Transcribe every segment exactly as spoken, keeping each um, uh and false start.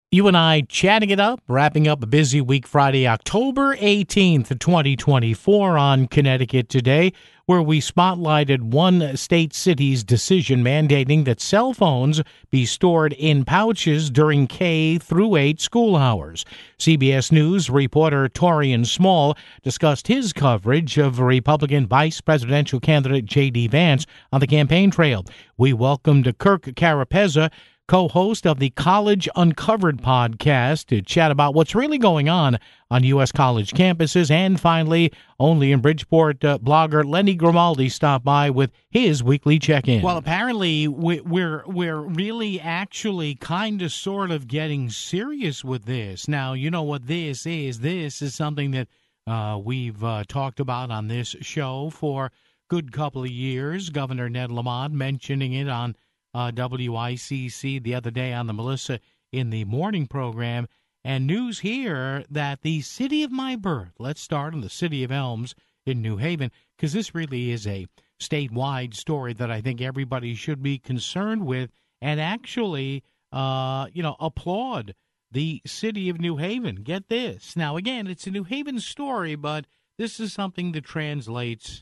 You and I chatting it up, wrapping up a busy week Friday, October eighteenth, twenty twenty-four on Connecticut Today, where we spotlighted one state city's decision mandating that cell phones be stored in pouches during K through eight school hours. C B S News reporter Torian Small discussed his coverage of Republican vice presidential candidate J D. Vance on the campaign trail. We welcomed Kirk Carapezza, co-host of the College Uncovered podcast, to chat about what's really going on on U S college campuses. And finally, only in Bridgeport, uh, blogger Lenny Grimaldi stopped by with his weekly check-in. Well, apparently we, we're we're really actually kind of sort of getting serious with this. Now, you know what this is. This is something that uh, we've uh, talked about on this show for a good couple of years. Governor Ned Lamont mentioning it on Uh, W I C C the other day on the Melissa in the Morning program, and news here that the city of my birth, let's start in the city of Elms in New Haven, because this really is a statewide story that I think everybody should be concerned with and actually, uh, you know, applaud the city of New Haven. Get this. Now, again, it's a New Haven story, but this is something that translates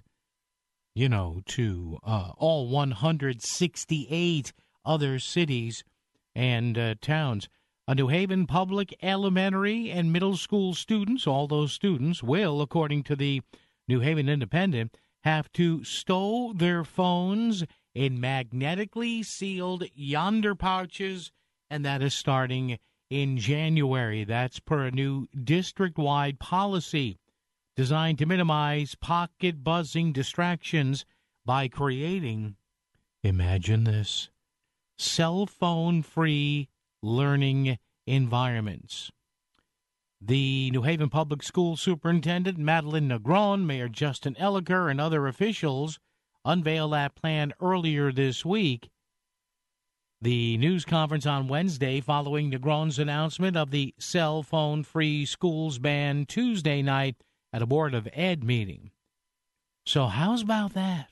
you know, to uh, all one hundred sixty-eight other cities and uh, towns. A New Haven public elementary and middle school students, all those students will, according to the New Haven Independent, have to stow their phones in magnetically sealed yonder pouches, and that is starting in January. That's per a new district-wide policy designed to minimize pocket buzzing distractions by creating, imagine this, cell phone-free learning environments. The New Haven Public School Superintendent Madeline Negron, Mayor Justin Elicker, and other officials unveiled that plan earlier this week. The news conference on Wednesday following Negron's announcement of the cell phone-free schools ban Tuesday night at a Board of Ed meeting. So how's about that?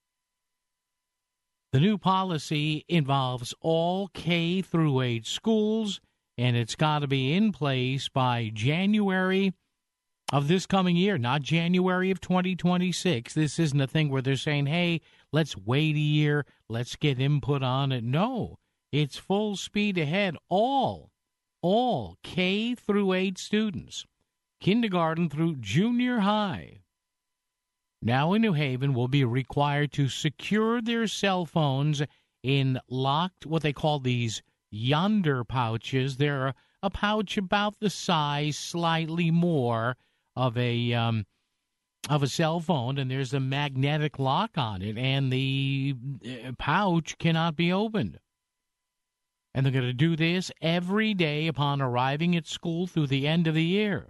The new policy involves all K through eight schools, and it's got to be in place by January of this coming year, not January of twenty twenty-six. This isn't a thing where they're saying, hey, let's wait a year, let's get input on it. No, it's full speed ahead. All, all K through eight students, kindergarten through junior high, now in New Haven, will be required to secure their cell phones in locked, what they call these yonder pouches. They're a pouch about the size, slightly more of a um, of a cell phone, and there's a magnetic lock on it, and the pouch cannot be opened. And they're going to do this every day upon arriving at school through the end of the year.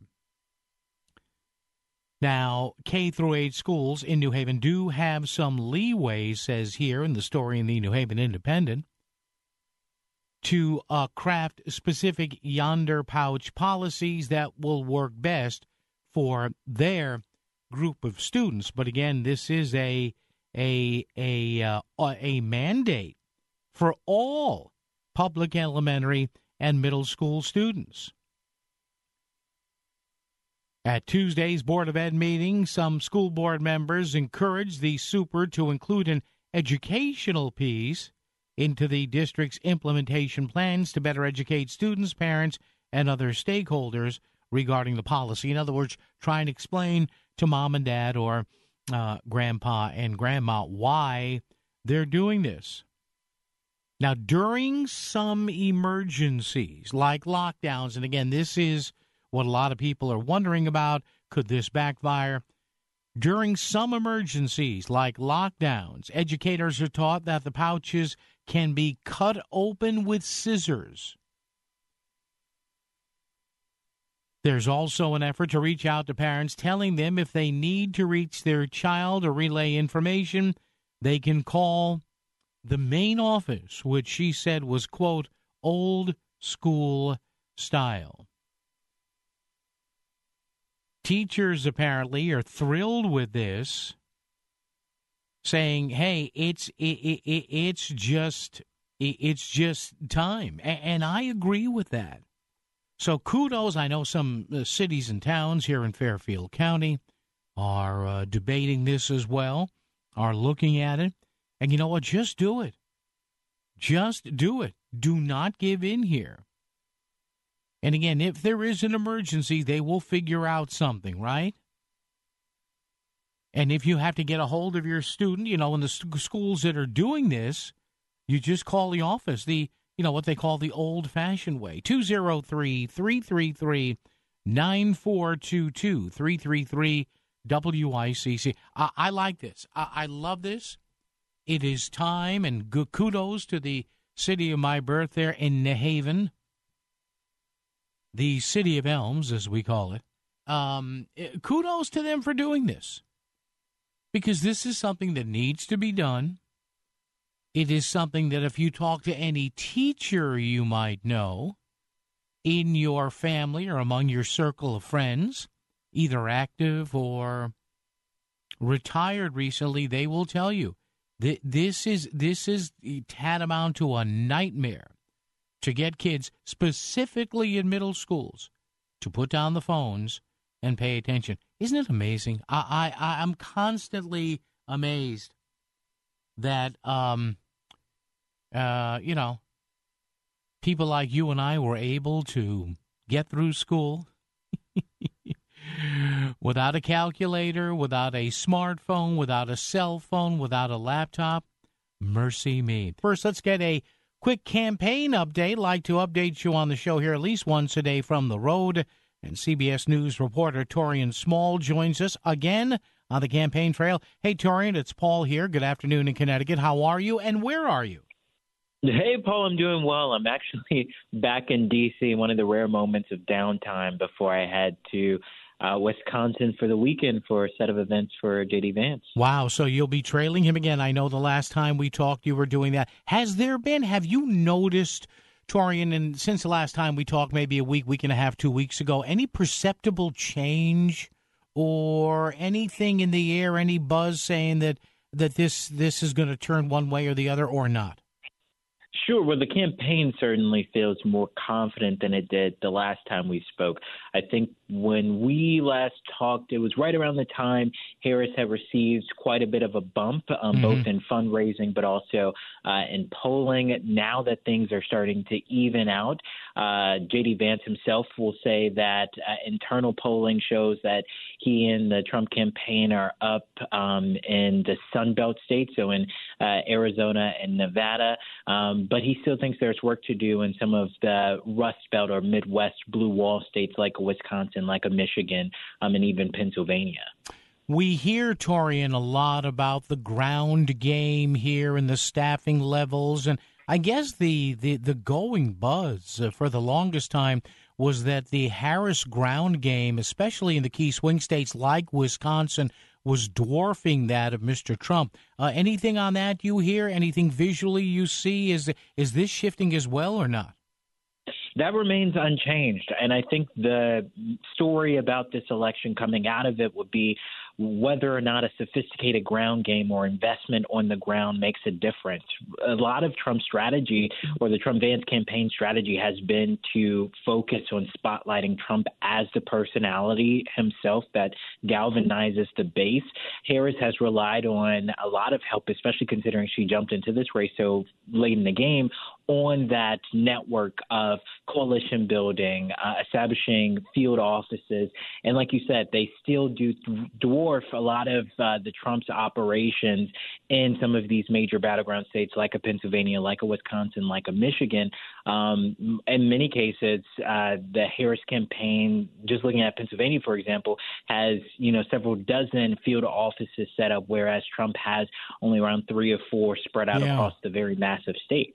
Now, K through eight schools in New Haven do have some leeway, says here in the story in the New Haven Independent, to uh, craft specific yonder pouch policies that will work best for their group of students. But again, this is a a a uh, a mandate for all public elementary and middle school students. At Tuesday's Board of Ed meeting, some school board members encouraged the super to include an educational piece into the district's implementation plans to better educate students, parents, and other stakeholders regarding the policy. In other words, try and explain to mom and dad or uh, grandpa and grandma why they're doing this. Now, during some emergencies like lockdowns, and again, this is what a lot of people are wondering about, could this backfire? During some emergencies like lockdowns, educators are taught that the pouches can be cut open with scissors. There's also an effort to reach out to parents, telling them if they need to reach their child or relay information, they can call the main office, which she said was, quote, old school style. Teachers apparently are thrilled with this, saying, "Hey, it's it, it, it's just it, it's just time," and I agree with that. So kudos. I know some uh, cities and towns here in Fairfield County are uh, debating this as well, are looking at it. And you know what? Just do it. Just do it. Do not give in here. And again, if there is an emergency, they will figure out something, right? And if you have to get a hold of your student, you know, in the schools that are doing this, you just call the office, the, you know, what they call the old-fashioned way. two oh three, three three three, nine four two two, three three three, W I C C. I, I like this. I, I love this. It is time, and good kudos to the city of my birth there in New Haven, the city of Elms, as we call it. Um, kudos to them for doing this, because this is something that needs to be done. It is something that if you talk to any teacher you might know in your family or among your circle of friends, either active or retired recently, they will tell you that this is this is tantamount to a nightmare to get kids, specifically in middle schools, to put down the phones and pay attention. Isn't it amazing? I, I, I'm constantly amazed that, um, uh, you know, people like you and I were able to get through school without a calculator, without a smartphone, without a cell phone, without a laptop. Mercy me. First, let's get a quick campaign update. Like to update you on the show here at least once a day from the road. And C B S News reporter Torian Small joins us again on the campaign trail. Hey, Torian, it's Paul here. Good afternoon in Connecticut. How are you, and where are you? Hey, Paul, I'm doing well. I'm actually back in D C, one of the rare moments of downtime before I head to uh, Wisconsin for the weekend for a set of events for J D. Vance. Wow, so you'll be trailing him again. I know the last time we talked you were doing that. Has there been, have you noticed, Torian, and since the last time we talked, maybe a week, week and a half, two weeks ago, any perceptible change or anything in the air, any buzz saying that, that this this is going to turn one way or the other, or not? Sure. Well, the campaign certainly feels more confident than it did the last time we spoke. I think when we last talked, it was right around the time Harris had received quite a bit of a bump, um, mm-hmm. both in fundraising but also uh, in polling. Now that things are starting to even out, uh, J D. Vance himself will say that uh, internal polling shows that he and the Trump campaign are up um, in the Sun Belt states, so in uh, Arizona and Nevada. Um, but he still thinks there's work to do in some of the Rust Belt or Midwest blue wall states like Wisconsin, like a Michigan, um, and even Pennsylvania. We hear, Torian, a lot about the ground game here and the staffing levels. And I guess the, the, the going buzz uh, for the longest time was that the Harris ground game, especially in the key swing states like Wisconsin, was dwarfing that of Mister Trump. Uh, anything on that you hear? Anything visually you see? Is is this shifting as well or not? That remains unchanged. And I think the story about this election coming out of it would be whether or not a sophisticated ground game or investment on the ground makes a difference. A lot of Trump's strategy, or the Trump-Vance campaign strategy, has been to focus on spotlighting Trump as the personality himself that galvanizes the base. Harris has relied on a lot of help, especially considering she jumped into this race so late in the game, on that network of coalition building, uh, establishing field offices. And like you said, they still do dwarf a lot of uh, the Trump's operations in some of these major battleground states like a Pennsylvania, like a Wisconsin, like a Michigan. Um, in many cases, uh, the Harris campaign, just looking at Pennsylvania, for example, has, you know, several dozen field offices set up, whereas Trump has only around three or four spread out yeah. across the very massive state.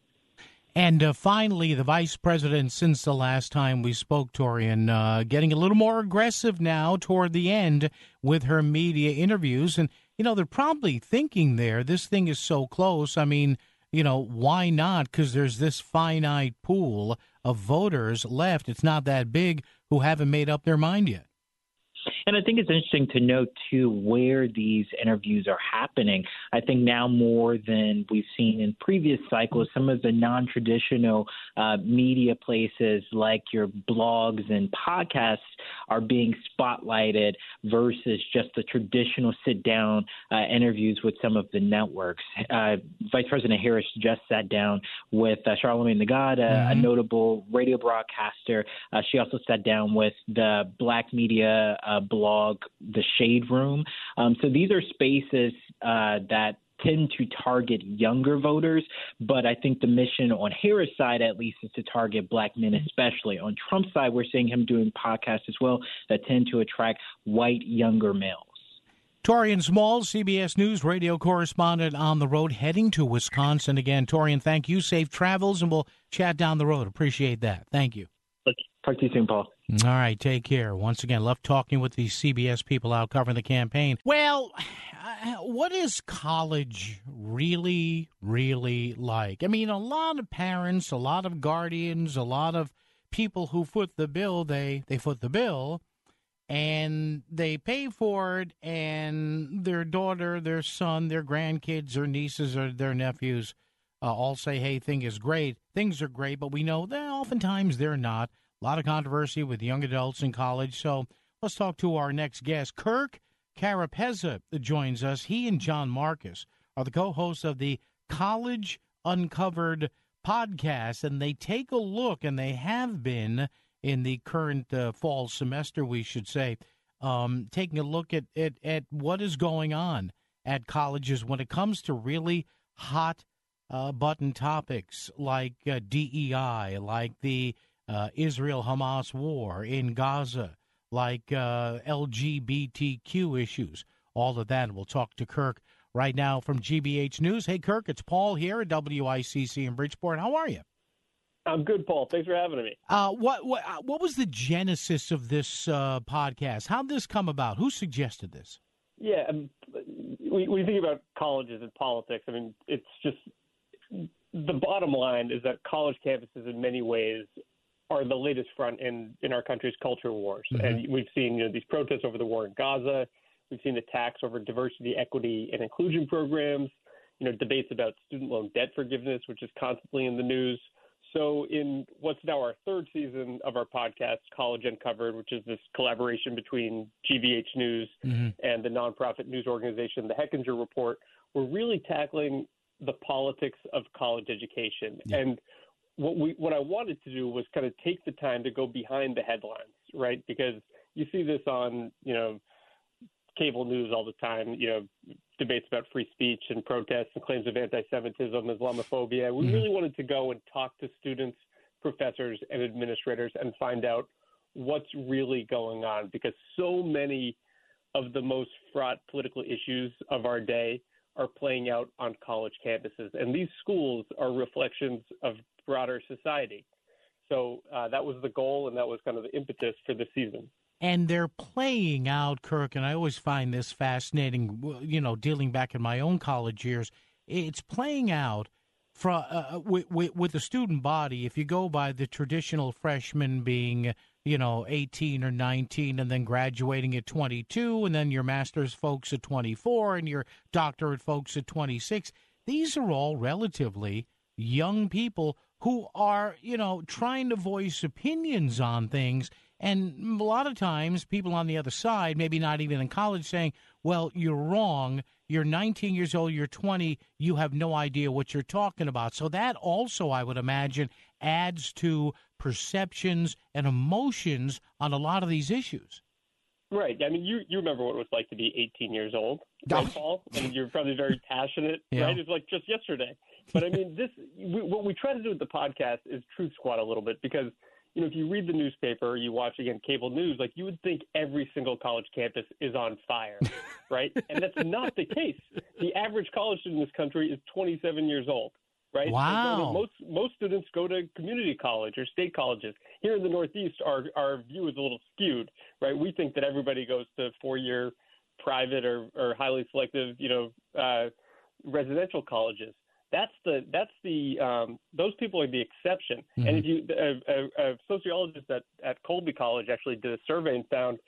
And uh, finally, the vice president, since the last time we spoke, Torian, uh, getting a little more aggressive now toward the end with her media interviews. And, you know, they're probably thinking there, this thing is so close. I mean, you know, why not? Because there's this finite pool of voters left. It's not that big who haven't made up their mind yet. And I think it's interesting to note, too, where these interviews are happening. I think now more than we've seen in previous cycles, some of the non-traditional uh, media places like your blogs and podcasts are being spotlighted versus just the traditional sit-down uh, interviews with some of the networks. Uh, Vice President Harris just sat down with uh, Charlamagne Tha God, uh, mm-hmm. a notable radio broadcaster. Uh, she also sat down with the Black media uh, blog, The Shade Room. Um, so these are spaces uh, that tend to target younger voters, but I think the mission on Harris' side, at least, is to target Black men especially. On Trump's side, we're seeing him doing podcasts as well that tend to attract white younger males. Torian Small, C B S News radio correspondent on the road, heading to Wisconsin again. Torian, thank you. Safe travels, and we'll chat down the road. Appreciate that. Thank you. Talk to you soon, Paul. All right, take care. Once again, love talking with these C B S people out covering the campaign. Well, uh, what is college really, really like? I mean, a lot of parents, a lot of guardians, a lot of people who foot the bill, they, they foot the bill, and they pay for it, and their daughter, their son, their grandkids, their nieces, or their nephews uh, all say, hey, thing is great. Things are great, but we know that oftentimes they're not. A lot of controversy with young adults in college. So let's talk to our next guest. Kirk Carapezza joins us. He and John Marcus are the co-hosts of the College Uncovered podcast, and they take a look, and they have been in the current uh, fall semester, we should say, um, taking a look at, at, at what is going on at colleges when it comes to really hot uh, button topics like uh, D E I, like the Uh, Israel-Hamas war in Gaza, like uh, L G B T Q issues, all of that. We'll talk to Kirk right now from G B H News. Hey, Kirk, it's Paul here at W I C C in Bridgeport. How are you? I'm good, Paul. Thanks for having me. Uh, what what what was the genesis of this uh, podcast? How did this come about? Who suggested this? Yeah, um, we, we think about colleges and politics. I mean, it's just the bottom line is that college campuses in many ways are the latest front in, in our country's culture wars. Mm-hmm. And we've seen you know, these protests over the war in Gaza. We've seen attacks over diversity, equity, and inclusion programs, you know, debates about student loan debt forgiveness, which is constantly in the news. So in what's now our third season of our podcast, College Uncovered, which is this collaboration between G B H News mm-hmm. and the nonprofit news organization, the Hechinger Report, we're really tackling the politics of college education. Yeah. And What we what I wanted to do was kind of take the time to go behind the headlines, right? Because you see this on, you know, cable news all the time, you know, debates about free speech and protests and claims of anti-Semitism, Islamophobia. We mm-hmm. really wanted to go and talk to students, professors, and administrators and find out what's really going on, because so many of the most fraught political issues of our day are playing out on college campuses. And these schools are reflections of broader society. So uh, that was the goal, and that was kind of the impetus for the season. And they're playing out, Kirk, and I always find this fascinating, you know, dealing back in my own college years, it's playing out for, uh, with, with, with the student body. If you go by the traditional freshman being, you know, eighteen or nineteen and then graduating at twenty-two, and then your master's folks at twenty-four and your doctorate folks at twenty-six, these are all relatively young people who are, you know, trying to voice opinions on things. And a lot of times people on the other side, maybe not even in college, saying, well, you're wrong. You're nineteen years old. You're twenty. You have no idea what you're talking about. So that also, I would imagine, adds to perceptions and emotions on a lot of these issues. Right. I mean, you, you remember what it was like to be eighteen years old, right, Paul? And you're probably very passionate, yeah. right? It's like just yesterday. But I mean, this we, what we try to do with the podcast is Truth Squad a little bit, because, you know, if you read the newspaper, you watch, again, cable news, like you would think every single college campus is on fire, right? And that's not the case. The average college student in this country is twenty-seven years old, right? Wow. So, most most students go to community college or state colleges. Here in the Northeast, our our view is a little skewed, right? We think that everybody goes to four-year private or, or highly selective, you know, uh, residential colleges. That's the that's the um, those people are the exception. Mm-hmm. And if you a, a, a sociologist at, at Colby College actually did a survey and found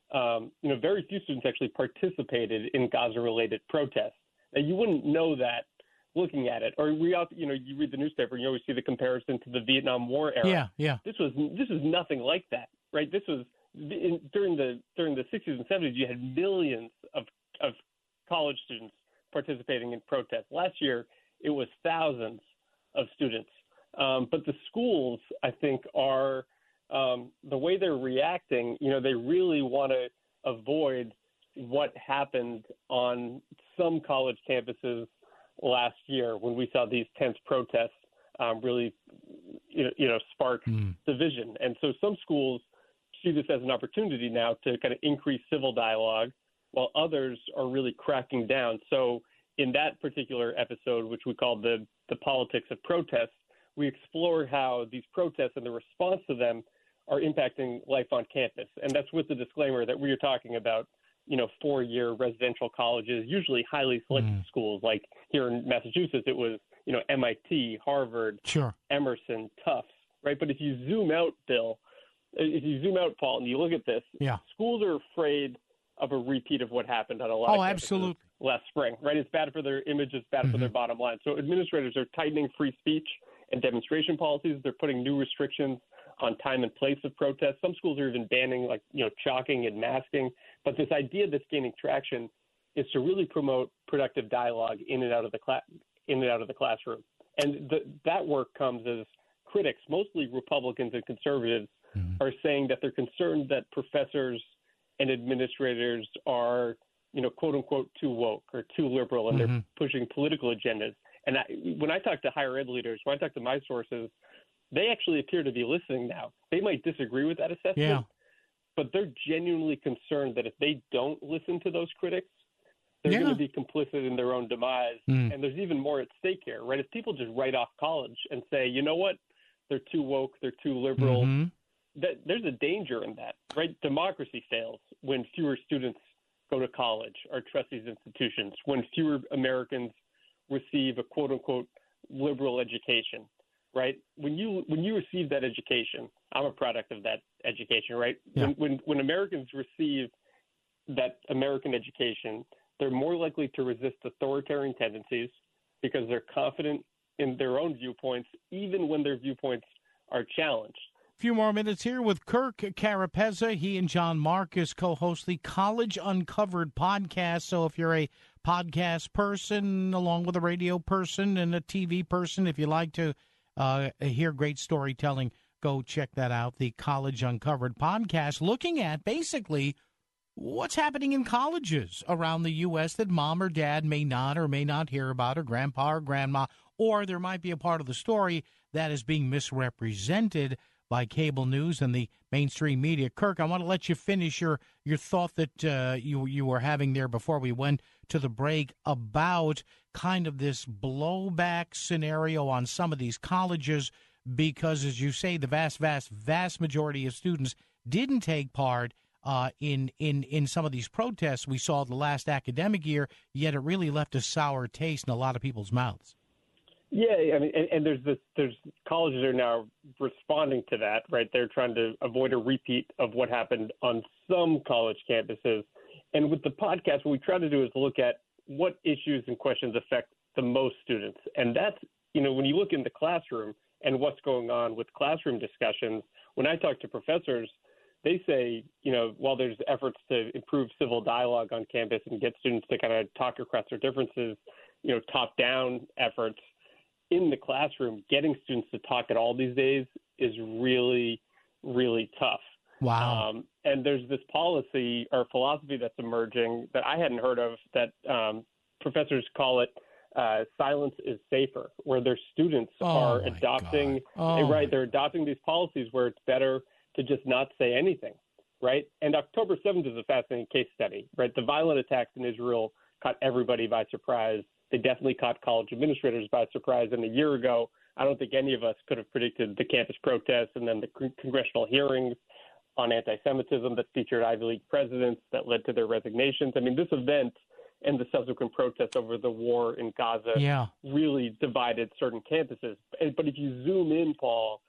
um, you know, very few students actually participated in Gaza-related protests. Now, you wouldn't know that looking at it, or we, you know, you read the newspaper, and you always see the comparison to the Vietnam War era. Yeah, yeah. This was this is nothing like that, right? This was in, during the during the sixties and seventies. You had millions of of college students participating in protests. Last year, it was thousands of students. Um, but the schools, I think, are um, the way they're reacting. You know, they really want to avoid what happened on some college campuses last year when we saw these tense protests um, really, you know, you know spark mm. division. And so some schools see this as an opportunity now to kind of increase civil dialogue, while others are really cracking down. So in that particular episode, which we called the, the politics of protest, we explore how these protests and the response to them are impacting life on campus. And that's with the disclaimer that we are talking about, you know, four-year residential colleges, usually highly selected mm. schools. Like here in Massachusetts, it was, you know, M I T, Harvard, sure. Emerson, Tufts, right? But if you zoom out, Bill, if you zoom out, Paul, and you look at this, yeah. schools are afraid of a repeat of what happened on a lot oh, of absolutely. last spring, right? It's bad for their image, it's bad mm-hmm. for their bottom line. So administrators are tightening free speech and demonstration policies. They're putting new restrictions on time and place of protests. Some schools are even banning, like, you know, chalking and masking. But this idea that's gaining traction is to really promote productive dialogue in and out of the class, in and out of the classroom. And the, that work comes as critics, mostly Republicans and conservatives, mm-hmm. are saying that they're concerned that professors and administrators are, you know, quote unquote, too woke or too liberal, and mm-hmm. they're pushing political agendas. And I, when I talk to higher ed leaders, when I talk to my sources, they actually appear to be listening now. They might disagree with that assessment, yeah. but they're genuinely concerned that if they don't listen to those critics, they're yeah. going to be complicit in their own demise. Mm. And there's even more at stake here, right? If people just write off college and say, you know what, they're too woke, they're too liberal, mm-hmm. that, there's a danger in that, right? Democracy fails when fewer students go to college or trust these institutions, when fewer Americans receive a quote-unquote liberal education, right? When you when you receive that education, I'm a product of that education, right? Yeah. When, when when Americans receive that American education, they're more likely to resist authoritarian tendencies because they're confident in their own viewpoints, even when their viewpoints are challenged. A few more minutes here with Kirk Carapezza. He and John Marcus co-host the College Uncovered podcast. So if you're a podcast person, along with a radio person and a T V person, if you like to uh, hear great storytelling, go check that out. The College Uncovered podcast, looking at basically what's happening in colleges around the U S that mom or dad may not or may not hear about, or grandpa or grandma, or there might be a part of the story that is being misrepresented by cable news and the mainstream media. Kirk, I want to let you finish your, your thought that uh, you you were having there before we went to the break about kind of this blowback scenario on some of these colleges because, as you say, the vast, vast, vast majority of students didn't take part uh, in, in, in some of these protests we saw the last academic year, yet it really left a sour taste in a lot of people's mouths. Yeah, I mean, and, and there's this, there's colleges are now responding to that, right? They're trying to avoid a repeat of what happened on some college campuses. And with the podcast, what we try to do is look at what issues and questions affect the most students. And that's, you know, when you look in the classroom and what's going on with classroom discussions, when I talk to professors, they say, you know, while there's efforts to improve civil dialogue on campus and get students to kind of talk across their differences, you know, top-down efforts, in the classroom, getting students to talk at all these days is really, really tough. Wow. Um, and there's this policy or philosophy that's emerging that I hadn't heard of that um, professors call it uh, silence is safer, where their students oh are adopting, oh. right, they're adopting these policies where it's better to just not say anything, right? And October seventh is a fascinating case study, right? The violent attacks in Israel caught everybody by surprise. They definitely caught college administrators by surprise. And a year ago, I don't think any of us could have predicted the campus protests and then the con- congressional hearings on anti-Semitism that featured Ivy League presidents that led to their resignations. I mean, this event and the subsequent protests over the war in Gaza yeah. really divided certain campuses. But if you zoom in, Paul, yeah.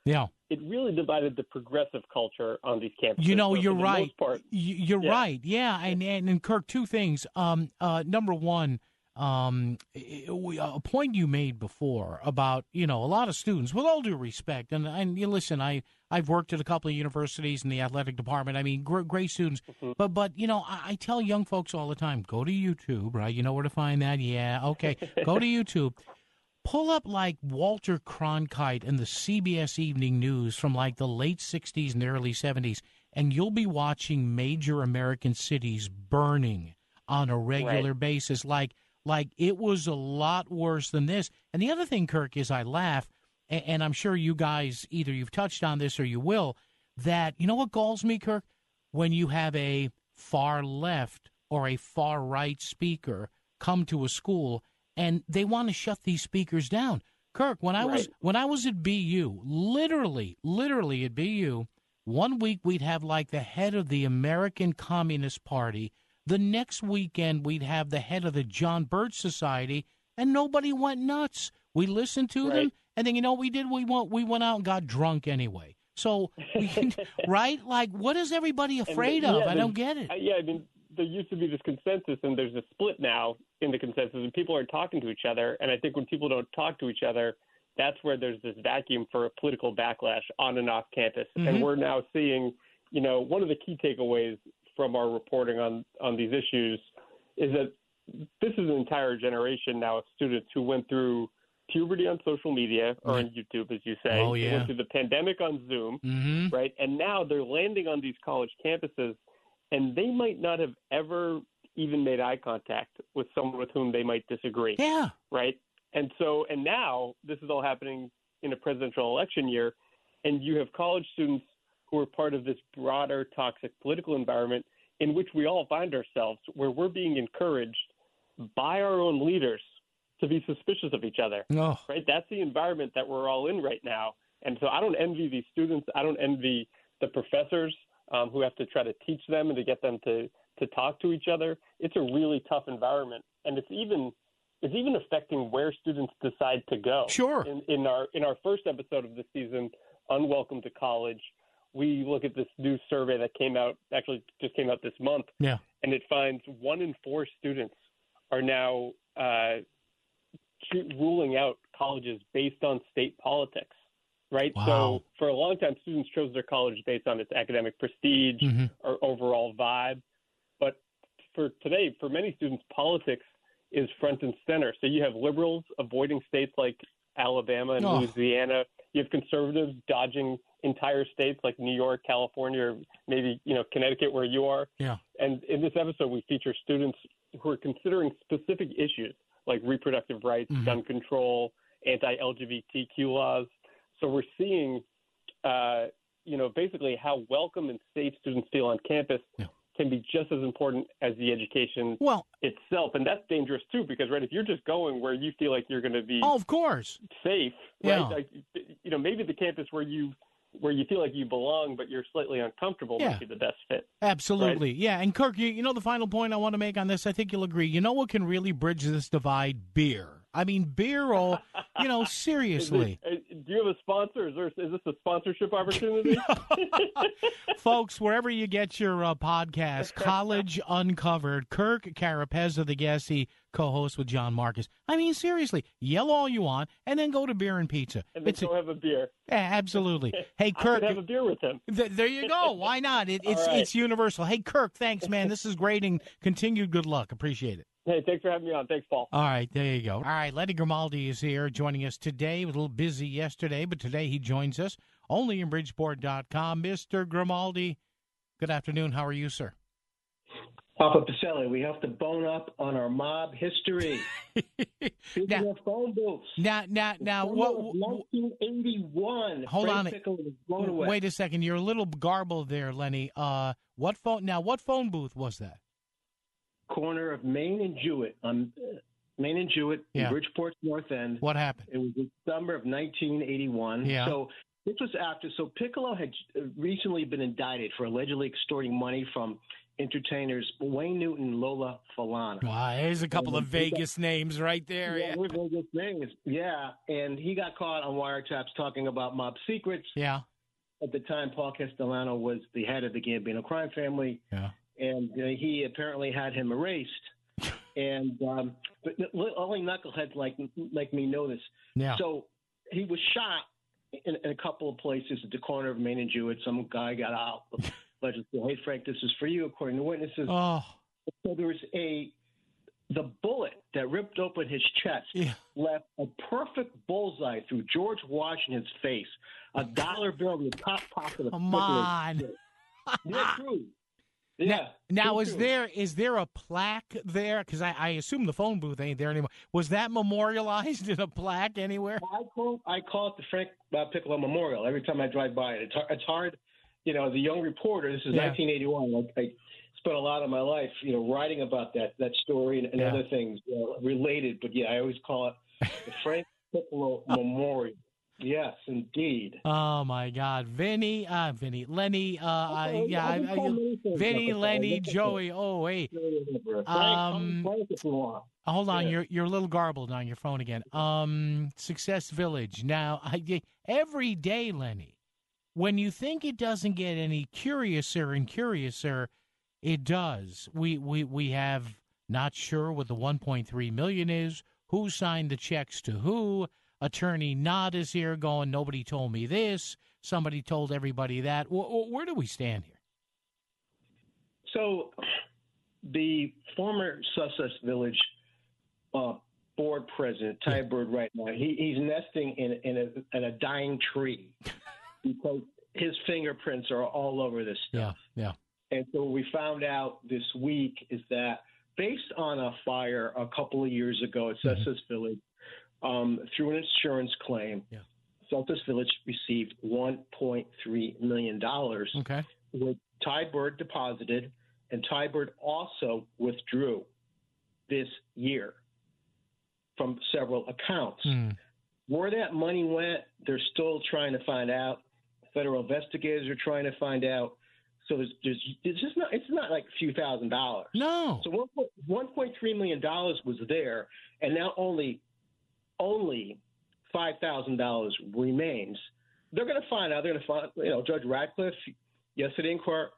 it really divided the progressive culture on these campuses. You know, so you're for the right. most part, you're yeah. right. Yeah, and, and and Kirk, two things. Um, uh, number one, um, a point you made before about you know a lot of students, with all due respect, and and you listen, I I've worked at a couple of universities in the athletic department. I mean, great, great students, mm-hmm. but but you know, I, I tell young folks all the time, go to YouTube, right? You know where to find that? Yeah, okay, go to YouTube. Pull up like Walter Cronkite and the C B S Evening News from like the late sixties and early seventies, and you'll be watching major American cities burning on a regular right. basis. Like, like it was a lot worse than this. And the other thing, Kirk, is I laugh, and, and I'm sure you guys, either you've touched on this or you will, that, you know what galls me, Kirk? When you have a far left or a far right speaker come to a school and they want to shut these speakers down. Kirk, when I right. was when I was at B U, literally, literally at B U, one week we'd have like the head of the American Communist Party. The next weekend we'd have the head of the John Birch Society, and nobody went nuts. We listened to right. them, and then you know what we did? We went we went out and got drunk anyway. So, we, right? Like, what is everybody afraid and, of? yeah, I don't get it. Uh, yeah, I mean, there used to be this consensus, and there's a split now in the consensus, and people aren't talking to each other. And I think when people don't talk to each other, that's where there's this vacuum for a political backlash on and off campus. Mm-hmm. And we're now seeing, you know, one of the key takeaways from our reporting on, on these issues is that this is an entire generation now of students who went through puberty on social media or on YouTube, as you say. Oh, yeah. They went through the pandemic on Zoom, mm-hmm. right? And now they're landing on these college campuses, and they might not have ever even made eye contact with someone with whom they might disagree. Yeah. Right? And so, and now this is all happening in a presidential election year, and you have college students who are part of this broader toxic political environment in which we all find ourselves, where we're being encouraged by our own leaders to be suspicious of each other. Oh. Right? That's the environment that we're all in right now. And so I don't envy these students. I don't envy the professors um, who have to try to teach them and to get them to, to talk to each other. It's a really tough environment. And it's even it's even affecting where students decide to go. Sure. In, in our in our first episode of the season, Unwelcome to College, we look at this new survey that came out, actually just came out this month. Yeah. And it finds one in four students are now uh, ruling out colleges based on state politics, right? Wow. So for a long time, students chose their college based on its academic prestige mm-hmm. or overall vibe. But for today, for many students, politics is front and center. So you have liberals avoiding states like Alabama and oh. Louisiana. You have conservatives dodging entire states like New York, California, or maybe, you know, Connecticut, where you are. Yeah. And in this episode, we feature students who are considering specific issues like reproductive rights, mm-hmm. gun control, anti-L G B T Q laws. So we're seeing, uh, you know, basically how welcome and safe students feel on campus yeah. can be just as important as the education well, itself. And that's dangerous, too, because, right, if you're just going where you feel like you're going to be oh, of course. safe, yeah. right, like, you know, maybe the campus where you where you feel like you belong, but you're slightly uncomfortable yeah. might be the best fit. Absolutely. Right? Yeah. And Kirk, you, you know, the final point I want to make on this, I think you'll agree. You know what can really bridge this divide? Beer. I mean, beer, all, you know, seriously. It, uh, do you have a sponsor? Is, there, is this a sponsorship opportunity? Folks, wherever you get your uh, podcast, College Uncovered, Kirk Carapezza, the guest, he co-host with John Marcus. I mean, seriously, yell all you want, and then go to Beer and Pizza. And then it's go a, have a beer. Yeah, absolutely. Hey, Kirk. I could have a beer with him. Th- there you go. Why not? It, it's right. it's universal. Hey, Kirk, thanks, man. This is great, and continued good luck. Appreciate it. Hey, thanks for having me on. Thanks, Paul. All right, there you go. All right, Lenny Grimaldi is here joining us today. He was a little busy yesterday, but today he joins us only in Bridgeport dot com. Mister Grimaldi, good afternoon. How are you, sir? Papa Pacelli, we have to bone up on our mob history. Speaking now, of phone booths. Now, now, now, what? nineteen eighty-one. Hold Frank on. Pickle was blown away. Wait a second. You're a little garbled there, Lenny. Uh, what phone? Now, what phone booth was that? Corner of Main and Jewett on uh, Main and Jewett Yeah. in Bridgeport's North End. What happened? It was the summer of nineteen eighty-one. Yeah. So this was after. So Piccolo had recently been indicted for allegedly extorting money from entertainers Wayne Newton and Lola Falana. Wow, there's a couple of Vegas names right there. Yeah, yeah. Vegas names. Yeah, and he got caught on wiretaps talking about mob secrets. Yeah. at the time, Paul Castellano was the head of the Gambino crime family, Yeah. and uh, he apparently had him erased. And um, but only knuckleheads like like me know this. Yeah. So he was shot in, in a couple of places at the corner of Main and Jewett. Some guy got out. Allegedly, hey Frank, this is for you, according to witnesses. Oh. So there was a the bullet that ripped open his chest Yeah. left a perfect bullseye through George Washington's face. A dollar bill in the top pocket of Come on. Yeah, true. Yeah. Now, now true, is true. there is there a plaque there? Because I, I assume the phone booth ain't there anymore. Was that memorialized in a plaque anywhere? I call I call it the Frank uh, Piccolo Memorial every time I drive by it. It's, hard- it's hard, you know. As a young reporter, this is Yeah. nineteen eighty-one. I, I spent a lot of my life, you know, writing about that that story and, and Yeah. other things uh, related. But yeah, I always call it the Frank Piccolo Memorial. Yes, indeed. Oh my God, Vinny, uh, Vinny, Lenny, uh, I, Okay, yeah, I I, can I, call many things Vinny, up there. Lenny, That's okay. Joey. Oh, hey, Frank, Um, Frank if you want. hold on, Yeah. you're you're a little garbled on your phone again. Um, Success Village. Now, I, every day, Lenny, when you think it doesn't get any curiouser and curiouser, it does. We we we have not sure what the one point three million is. Who signed the checks to who? Attorney Nod is here going, nobody told me this. Somebody told everybody that. W- w- where do we stand here? So, the former Sussex Village uh, board president, Ty Yeah. Bird, right now, he, he's nesting in, in, a, in a dying tree because his fingerprints are all over this stuff. Yeah, yeah. And so what we found out this week is that based on a fire a couple of years ago at Mhm. Sussex Village, um, through an insurance claim, Yeah. Sussex Village received one point three million dollars, Okay. which Ty Bird deposited, and Ty Bird also withdrew this year from several accounts. Hmm. Where that money went, they're still trying to find out. Federal investigators are trying to find out. So there's, there's it's just not it's not like a few thousand dollars. No. So one point three million dollars was there, and now only only five thousand dollars remains. They're going to find out. They're going to find, you know, Judge Radcliffe yesterday in court.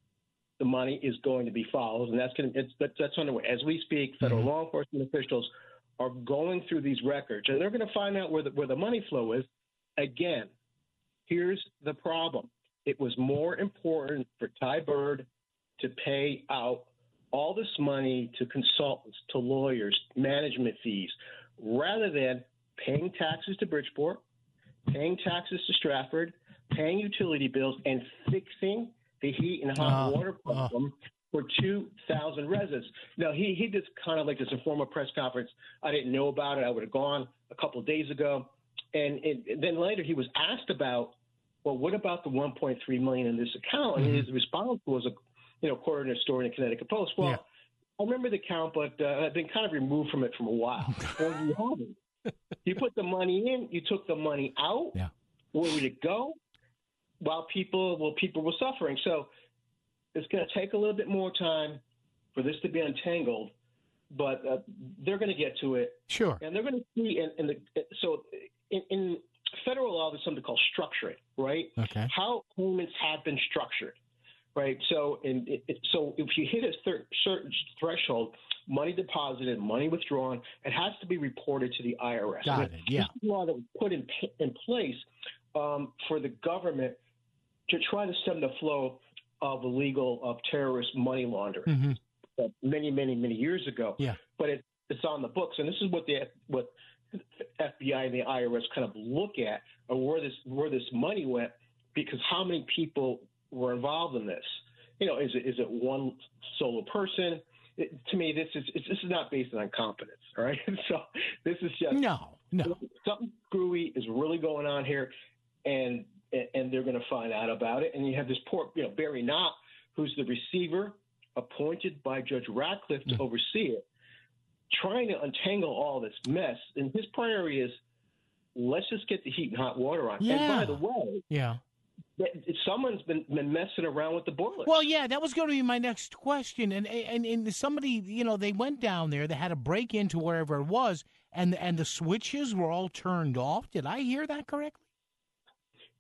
The money is going to be followed, and that's going to it's that, that's underway as we speak. Federal Mhm. law enforcement officials are going through these records, and they're going to find out where the where the money flow is. Again, here's the problem. It was more important for Ty Bird to pay out all this money to consultants, to lawyers, management fees, rather than paying taxes to Bridgeport, paying taxes to Stratford, paying utility bills, and fixing the heat and hot Oh, water problem for two thousand residents. Now, he, he just kind of like this informal press conference. I didn't know about it. I would have gone a couple of days ago. And, it, and then later he was asked about, well, what about the one point three million dollars in this account? And Mhm. his response was, a, you know, according to a story in the Connecticut Post, well, Yeah. I remember the account, but uh, I've been kind of removed from it for a while. Well, you haven't. You put the money in, you took the money out. Yeah. Where would it go? While people, well, people were suffering. So it's going to take a little bit more time for this to be untangled, but uh, they're going to get to it. Sure. And they're going to see, in, in the so in, in federal law, there's something called structuring, right? Okay. How payments have been structured, right? So, in, it, it- so if you hit a thir- certain threshold, money deposited, money withdrawn, it has to be reported to the I R S. Got And it, yeah. This is law that was put in pa- in place um, for the government to try to stem the flow of illegal of terrorist money laundering hmm uh, many, many, many years ago. Yeah. But it, it's on the books, and this is what the what the F B I and the I R S kind of look at, or where this where this money went, because how many people were involved in this? You know, is it is it one solo person? It, to me, this is it's, this is not based on competence. All right, so this is just No, no. something screwy is really going on here, and and they're going to find out about it. And you have this poor, you know, Barry Knott, who's the receiver appointed by Judge Radcliffe to Mm. oversee it, trying to untangle all this mess. And his priority is, let's just get the heat and hot water on. Yeah. And by the way, Yeah. that- someone's been, been messing around with the boilers. Well, yeah, that was going to be my next question. And, and and somebody, you know, they went down there. They had to break into wherever it was, and and the switches were all turned off. Did I hear that correctly?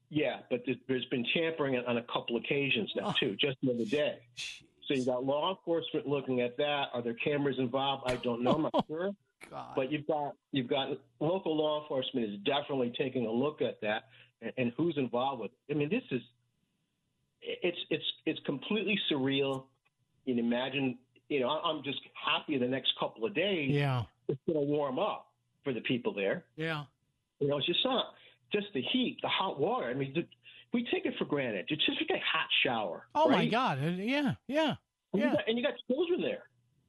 Yeah, but there's, there's been tampering on a couple occasions now, too, just the other day. So you got law enforcement looking at that. Are there cameras involved? I don't know. I'm not sure. God. But you've got you've got local law enforcement is definitely taking a look at that and, and who's involved with it. I mean, this is it's it's it's completely surreal. You can imagine, you know, I'm just happy the next couple of days. Yeah, it's going to warm up for the people there. Yeah, you know, it's just not just the heat, the hot water. I mean, the, we take it for granted. It's just like a hot shower. Oh right? my God! Yeah, yeah, and yeah. You got, and you got children there.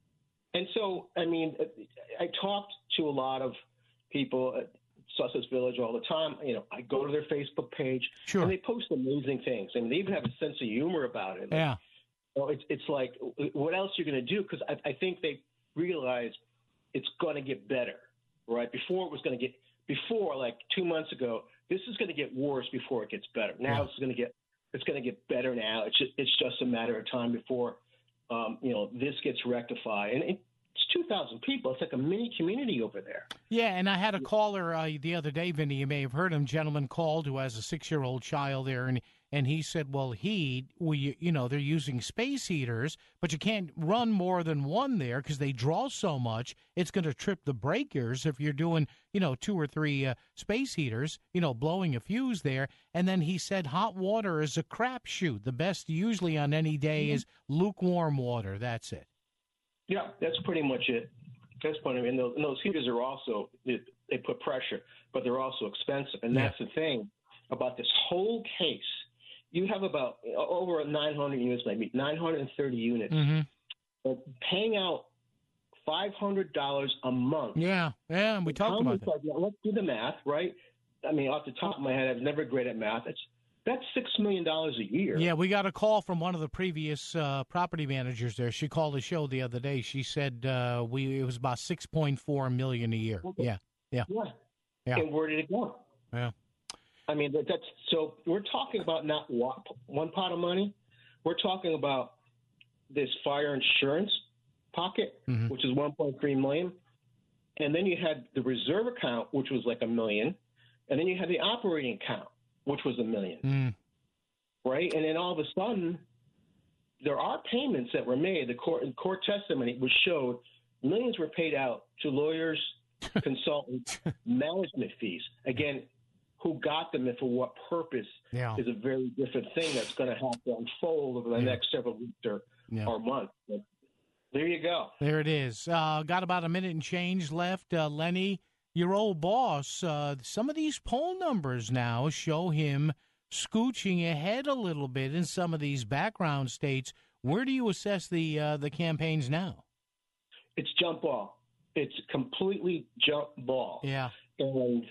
And so, I mean, I talked to a lot of people at Sussex Village all the time. You know, I go to their Facebook page, sure. and they post amazing things. I mean, they even have a sense of humor about it. Like, yeah. You know, it's it's like, what else are you going to do? Because I, I think they realize it's going to get better, right? Before it was going to get, before like two months ago, this is going to get worse before it gets better. Now yeah. it's going to get, it's going to get better now. It's just, it's just a matter of time before. Um, you know, this gets rectified. And it's two thousand people. It's like a mini community over there. Yeah, and I had a caller uh, the other day, Vinny, you may have heard him, gentleman called who has a six-year-old child there, and and he said, well, he, well, you, you know, they're using space heaters, but you can't run more than one there because they draw so much, it's going to trip the breakers if you're doing, you know, two or three uh, space heaters, you know, blowing a fuse there. And then he said hot water is a crapshoot. The best usually on any day mm-hmm. is lukewarm water. That's it. Yeah, that's pretty much it. That's funny. And those, and those heaters are also, they, they put pressure, but they're also expensive. And that's yeah. the thing about this whole case. You have about over nine hundred units, maybe nine hundred thirty units, mm-hmm. but paying out five hundred dollars a month. Yeah, yeah, and we talked about that. Like, let's do the math, right? I mean, off the top of my head, I'm never great at math. It's That's six million dollars a year. Yeah, we got a call from one of the previous uh, property managers there. She called the show the other day. She said uh, we it was about six point four million dollars a year. Okay. Yeah, yeah. Yeah. Yeah. And where did it go? Yeah. I mean, that, that's so we're talking about not one pot of money. We're talking about this fire insurance pocket, mm-hmm. which is one point three million dollars. And then you had the reserve account, which was like a million. And then you had the operating account, which was a million. Mm. Right? And then all of a sudden, there are payments that were made. The court, court testimony was showed millions were paid out to lawyers, consultants, management fees. Again, who got them and for what purpose yeah. is a very different thing that's going to have to unfold over the yeah. next several weeks or, yeah. or months. But there you go. There it is. Uh, got about a minute and change left. Uh, Lenny, your old boss, uh, some of these poll numbers now show him scooching ahead a little bit in some of these background states. Where do you assess the uh, the campaigns now? It's jump ball. It's completely jump ball. Yeah. And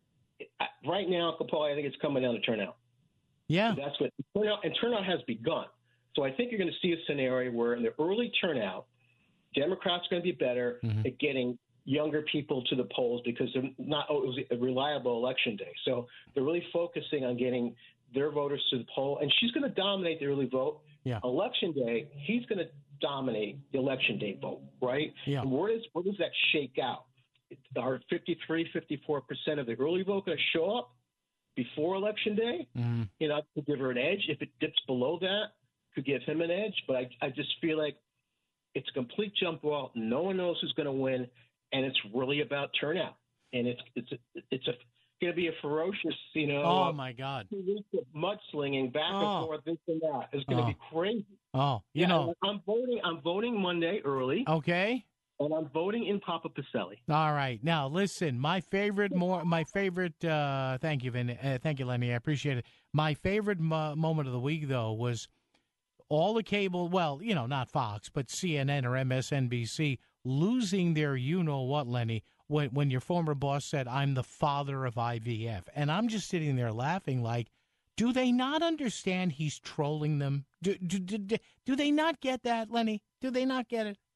right now, Capoli, I think it's coming down to turnout. Yeah. And that's what turnout, and turnout has begun. So I think you're going to see a scenario where in the early turnout, Democrats are going to be better mm-hmm. at getting younger people to the polls because they're not. Oh, it was a reliable election day, so they're really focusing on getting their voters to the poll. And she's going to dominate the early vote. Yeah. Election day, he's going to dominate the election day vote, right? Yeah. And where does where does that shake out? Are fifty-three, fifty-four percent of the early vote going to show up before election day? Mm-hmm. You know, to give her an edge. If it dips below that, could give him an edge. But I, I just feel like it's a complete jump ball. No one knows who's going to win, and it's really about turnout. And it's it's a, it's a going to be a ferocious, you know. Oh my God! Two weeks of mudslinging back oh. and forth, this and that. It's going to oh. be crazy. Oh, you yeah, know, I'm voting. I'm voting Monday early. Okay. And I'm voting in Papa Pacelli. All right. Now, listen, my favorite, more, my favorite, uh, thank you, Vin, uh, thank you, Lenny. I appreciate it. My favorite mo- moment of the week, though, was all the cable, well, you know, not Fox, but C N N or M S N B C losing their you-know-what, Lenny, when, when your former boss said, I'm the father of I V F. And I'm just sitting there laughing like, do they not understand he's trolling them? Do, do, do, do they not get that, Lenny? Do they not get it?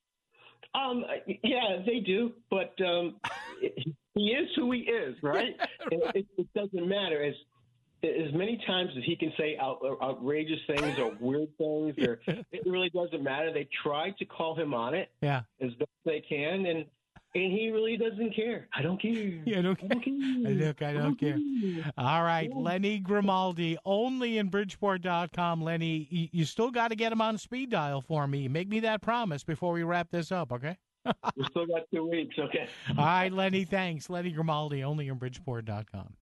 Um, yeah, they do, but um, he is who he is, right? it, it, it doesn't matter. As as many times as he can say out, outrageous things or weird things, or it really doesn't matter. They try to call him on it yeah. as best they can, and And he really doesn't care. I don't care. Yeah, I don't care. I don't care. Look, I don't care. All right, Lenny Grimaldi, only in Bridgeport dot com. Lenny, you, you still got to get him on speed dial for me. Make me that promise before we wrap this up, okay? We still got two weeks, okay? All right, Lenny, thanks. Lenny Grimaldi, only in Bridgeport dot com.